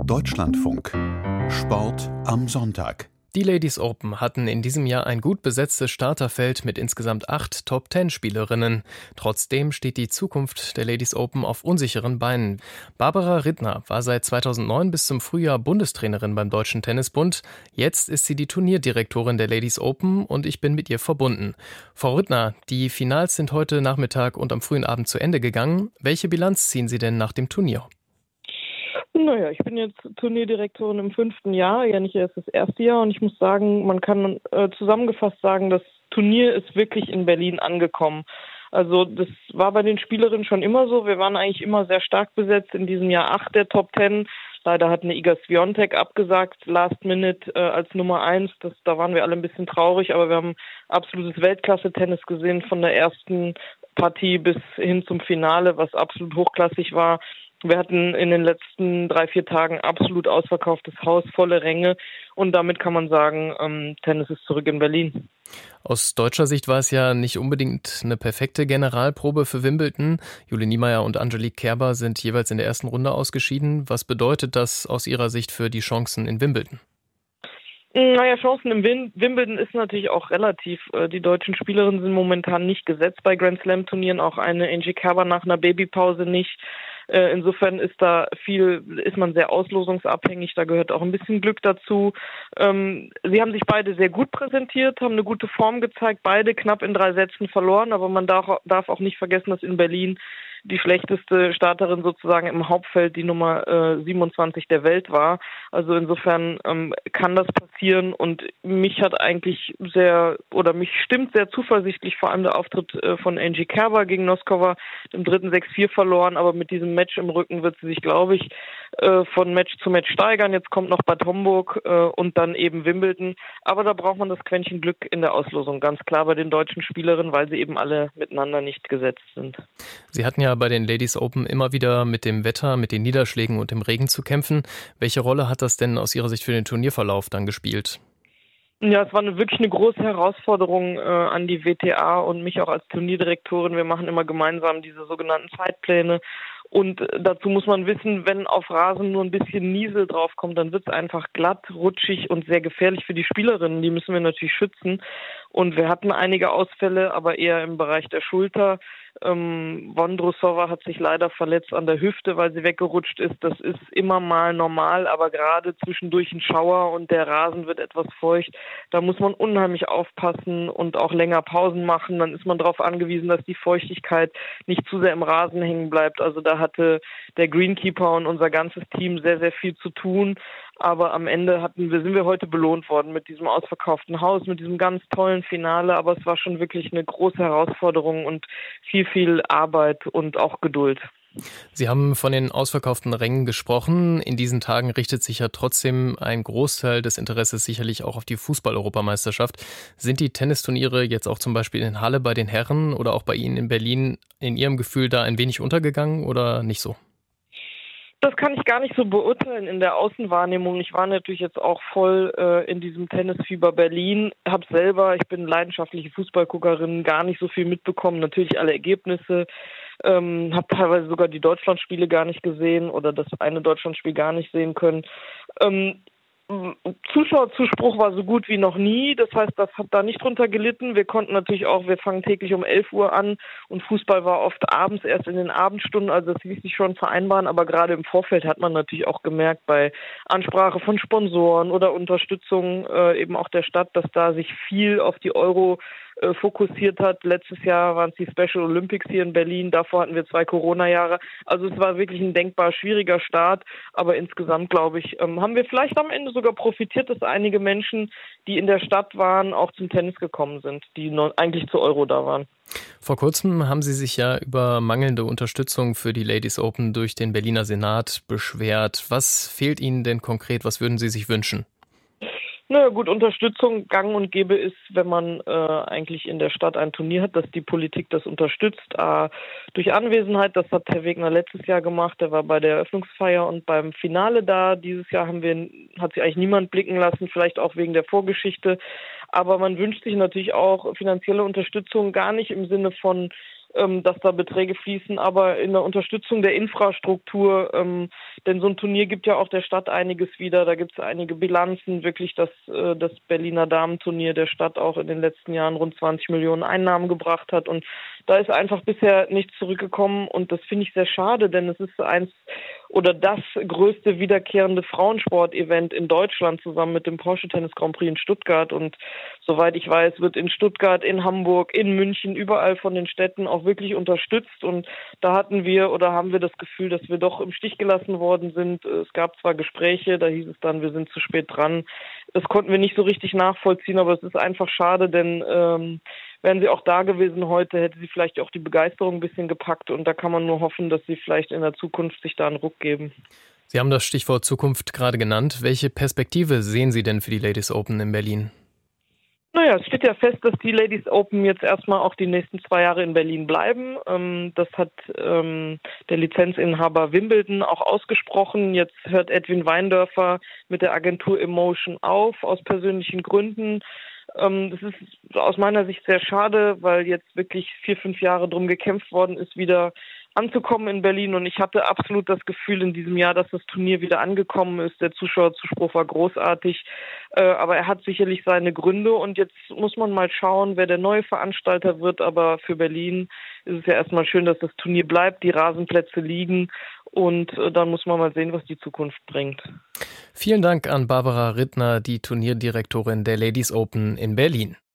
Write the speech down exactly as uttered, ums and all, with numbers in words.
Deutschlandfunk. Sport am Sonntag. Die Ladies Open hatten in diesem Jahr ein gut besetztes Starterfeld mit insgesamt acht Top-Zehn-Spielerinnen. Trotzdem steht die Zukunft der Ladies Open auf unsicheren Beinen. Barbara Rittner war seit zweitausendneun bis zum Frühjahr Bundestrainerin beim Deutschen Tennisbund. Jetzt ist sie die Turnierdirektorin der Ladies Open und ich bin mit ihr verbunden. Frau Rittner, die Finals sind heute Nachmittag und am frühen Abend zu Ende gegangen. Welche Bilanz ziehen Sie denn nach dem Turnier? Naja, ich bin jetzt Turnierdirektorin im fünften Jahr, ja nicht erst das erste Jahr, und ich muss sagen, man kann äh, zusammengefasst sagen, das Turnier ist wirklich in Berlin angekommen. Also das war bei den Spielerinnen schon immer so, wir waren eigentlich immer sehr stark besetzt, in diesem Jahr acht der Top Ten. Leider hat eine Iga Swiatek abgesagt, last minute äh, als Nummer eins, das, da waren wir alle ein bisschen traurig, aber wir haben absolutes Weltklasse-Tennis gesehen, von der ersten Partie bis hin zum Finale, was absolut hochklassig war. Wir hatten in den letzten drei, vier Tagen absolut ausverkauftes Haus, volle Ränge, und damit kann man sagen, ähm, Tennis ist zurück in Berlin. Aus deutscher Sicht war es ja nicht unbedingt eine perfekte Generalprobe für Wimbledon. Jule Niemeyer und Angelique Kerber sind jeweils in der ersten Runde ausgeschieden. Was bedeutet das aus Ihrer Sicht für die Chancen in Wimbledon? Naja, Chancen im Wimbledon ist natürlich auch relativ. Die deutschen Spielerinnen sind momentan nicht gesetzt bei Grand Slam Turnieren, auch eine Angie Kerber nach einer Babypause nicht. Insofern ist da viel, ist man sehr auslosungsabhängig, da gehört auch ein bisschen Glück dazu. Sie haben sich beide sehr gut präsentiert, haben eine gute Form gezeigt, beide knapp in drei Sätzen verloren, aber man darf, darf auch nicht vergessen, dass in Berlin die schlechteste Starterin sozusagen im Hauptfeld die Nummer äh, siebenundzwanzig der Welt war. Also insofern ähm, kann das passieren, und mich hat eigentlich sehr, oder mich stimmt sehr zuversichtlich vor allem der Auftritt äh, von Angie Kerber gegen Noskova, im dritten sechs vier verloren, aber mit diesem Match im Rücken wird sie sich, glaube ich, äh, von Match zu Match steigern. Jetzt kommt noch Bad Homburg äh, und dann eben Wimbledon. Aber da braucht man das Quäntchen Glück in der Auslosung, ganz klar bei den deutschen Spielerinnen, weil sie eben alle miteinander nicht gesetzt sind. Sie hatten ja bei den Ladies Open immer wieder mit dem Wetter, mit den Niederschlägen und dem Regen zu kämpfen. Welche Rolle hat das denn aus Ihrer Sicht für den Turnierverlauf dann gespielt? Ja, es war eine, wirklich eine große Herausforderung äh, an die W T A und mich auch als Turnierdirektorin. Wir machen immer gemeinsam diese sogenannten Zeitpläne. Und dazu muss man wissen, wenn auf Rasen nur ein bisschen Niesel draufkommt, dann wird es einfach glatt, rutschig und sehr gefährlich für die Spielerinnen. Die müssen wir natürlich schützen. Und wir hatten einige Ausfälle, aber eher im Bereich der Schulter. Ähm, Vondrousova hat sich leider verletzt an der Hüfte, weil sie weggerutscht ist. Das ist immer mal normal, aber gerade zwischendurch ein Schauer und der Rasen wird etwas feucht. Da muss man unheimlich aufpassen und auch länger Pausen machen. Dann ist man darauf angewiesen, dass die Feuchtigkeit nicht zu sehr im Rasen hängen bleibt. Also da hatte der Greenkeeper und unser ganzes Team sehr, sehr viel zu tun. Aber am Ende hatten wir, sind wir heute belohnt worden mit diesem ausverkauften Haus, mit diesem ganz tollen Finale. Aber es war schon wirklich eine große Herausforderung und viel, viel Arbeit und auch Geduld. Sie haben von den ausverkauften Rängen gesprochen. In diesen Tagen richtet sich ja trotzdem ein Großteil des Interesses sicherlich auch auf die Fußball-Europameisterschaft. Sind die Tennisturniere jetzt auch zum Beispiel in Halle bei den Herren oder auch bei Ihnen in Berlin in Ihrem Gefühl da ein wenig untergegangen oder nicht so? Das kann ich gar nicht so beurteilen in der Außenwahrnehmung. Ich war natürlich jetzt auch voll äh, in diesem Tennisfieber Berlin, habe selber, ich bin leidenschaftliche Fußballguckerin, gar nicht so viel mitbekommen. Natürlich alle Ergebnisse, ähm, habe teilweise sogar die Deutschlandspiele gar nicht gesehen oder das eine Deutschlandspiel gar nicht sehen können. Ähm, Zuschauerzuspruch war so gut wie noch nie, das heißt, das hat da nicht drunter gelitten. Wir konnten natürlich auch, wir fangen täglich um elf Uhr an und Fußball war oft abends, erst in den Abendstunden, also das ließ sich schon vereinbaren, aber gerade im Vorfeld hat man natürlich auch gemerkt, bei Ansprache von Sponsoren oder Unterstützung äh, eben auch der Stadt, dass da sich viel auf die Euro äh, fokussiert hat. Letztes Jahr waren es die Special Olympics hier in Berlin, davor hatten wir zwei Corona-Jahre, also es war wirklich ein denkbar schwieriger Start, aber insgesamt, glaube ich, ähm, haben wir vielleicht am Ende sogar profitiert, dass einige Menschen, die in der Stadt waren, auch zum Tennis gekommen sind, die noch eigentlich zur Euro da waren. Vor kurzem haben Sie sich ja über mangelnde Unterstützung für die Ladies Open durch den Berliner Senat beschwert. Was fehlt Ihnen denn konkret? Was würden Sie sich wünschen? Naja gut, Unterstützung gang und gäbe ist, wenn man äh, eigentlich in der Stadt ein Turnier hat, dass die Politik das unterstützt. Äh, durch Anwesenheit, das hat Herr Wegner letztes Jahr gemacht, der war bei der Eröffnungsfeier und beim Finale da. Dieses Jahr haben wir, hat sich eigentlich niemand blicken lassen, vielleicht auch wegen der Vorgeschichte. Aber man wünscht sich natürlich auch finanzielle Unterstützung, gar nicht im Sinne von ähm, dass da Beträge fließen, aber in der Unterstützung der Infrastruktur, ähm, denn so ein Turnier gibt ja auch der Stadt einiges wieder. Da gibt es einige Bilanzen, wirklich, dass äh, das Berliner Damenturnier der Stadt auch in den letzten Jahren rund zwanzig Millionen Einnahmen gebracht hat. Und da ist einfach bisher nichts zurückgekommen und das finde ich sehr schade, denn es ist eins oder das größte wiederkehrende Frauensport-Event in Deutschland zusammen mit dem Porsche Tennis Grand Prix in Stuttgart. Und soweit ich weiß, wird in Stuttgart, in Hamburg, in München, überall von den Städten auch wirklich unterstützt. Und da hatten wir oder haben wir das Gefühl, dass wir doch im Stich gelassen worden sind. Es gab zwar Gespräche, da hieß es dann, wir sind zu spät dran. Das konnten wir nicht so richtig nachvollziehen, aber es ist einfach schade, denn ähm, wären sie auch da gewesen heute, hätte sie vielleicht auch die Begeisterung ein bisschen gepackt und da kann man nur hoffen, dass sie vielleicht in der Zukunft sich da einen Ruck geben. Sie haben das Stichwort Zukunft gerade genannt. Welche Perspektive sehen Sie denn für die Ladies Open in Berlin? Naja, es steht ja fest, dass die Ladies Open jetzt erstmal auch die nächsten zwei Jahre in Berlin bleiben. Ähm, das hat ähm, der Lizenzinhaber Wimbledon auch ausgesprochen. Jetzt hört Edwin Weindörfer mit der Agentur Emotion auf, aus persönlichen Gründen. Ähm, das ist aus meiner Sicht sehr schade, weil jetzt wirklich vier, fünf Jahre drum gekämpft worden ist, wieder anzukommen in Berlin. Und ich hatte absolut das Gefühl in diesem Jahr, dass das Turnier wieder angekommen ist. Der Zuschauerzuspruch war großartig, äh, aber er hat sicherlich seine Gründe. Und jetzt muss man mal schauen, wer der neue Veranstalter wird. Aber für Berlin ist es ja erstmal schön, dass das Turnier bleibt, die Rasenplätze liegen. Und äh, dann muss man mal sehen, was die Zukunft bringt. Vielen Dank an Barbara Rittner, die Turnierdirektorin der Ladies Open in Berlin.